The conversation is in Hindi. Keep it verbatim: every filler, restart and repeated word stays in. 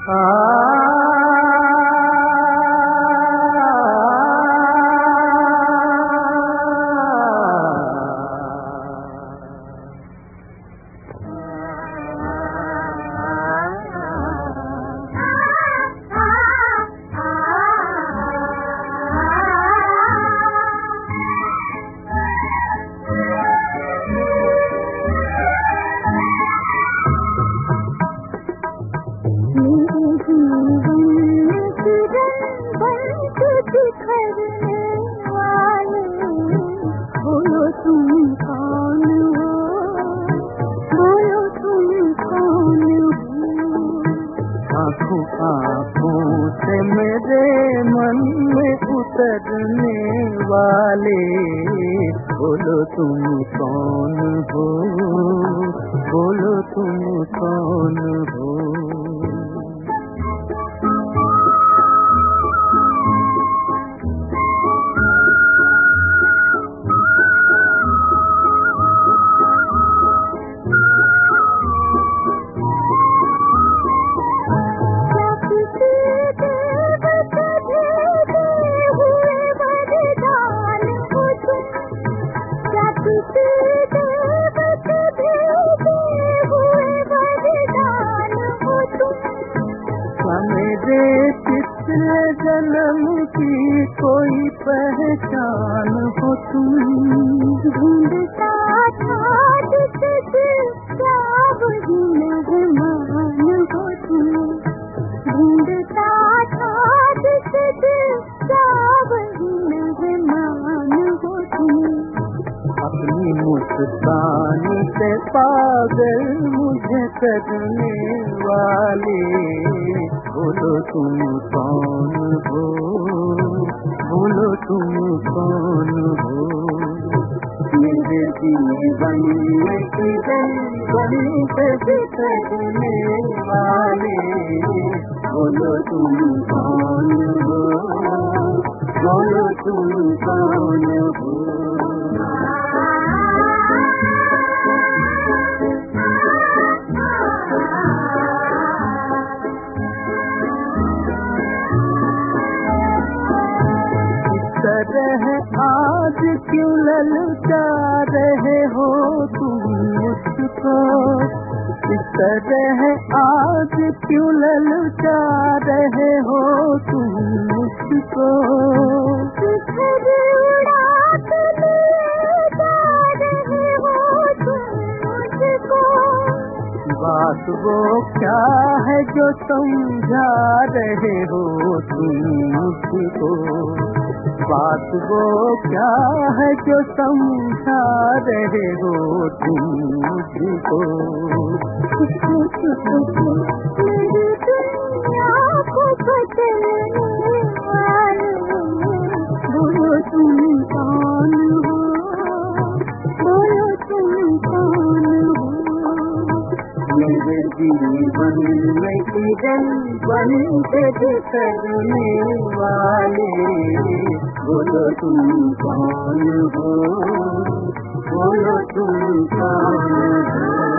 आँखों से मेरे मन में उतरने वाले, बोलो तुम कौन हो, बोलो तुम कौन हो। मेरे पिछले जन्म की कोई पहचान हो तुम, ढूंढता था जिससे क्या वही मेहमान हो तुम, ढूंढता था जिससे क्या वही मेहमान हो तुम। अपनी मुस्कान से पागल मुझे करने वाले, बोलो तुम कौन हो, बोलो तुम कौन हो। मेरे जीवन में किरण बन के बिखरने वाले, बोलो तुम कौन हो, बोलो तुम कौन हो। तरह आज क्यों ललचा रहे हो तुम मुझको, इस तरह आज क्यों ललचा रहे हो तुम मुझको। बात वो क्या है जो समझा रहे हो तुम मुझको, बात वो क्या है जो समझा रहे हो तुम मुझको। मेरी दुनिया को बदलने वाले, बोलो तुम कौन हो, बोलो तुम कौन हो। मेरे जीवन में किरण बन के बिखरने वाले, बोलो तुम कौन हो, बोलो तुम कौन हो।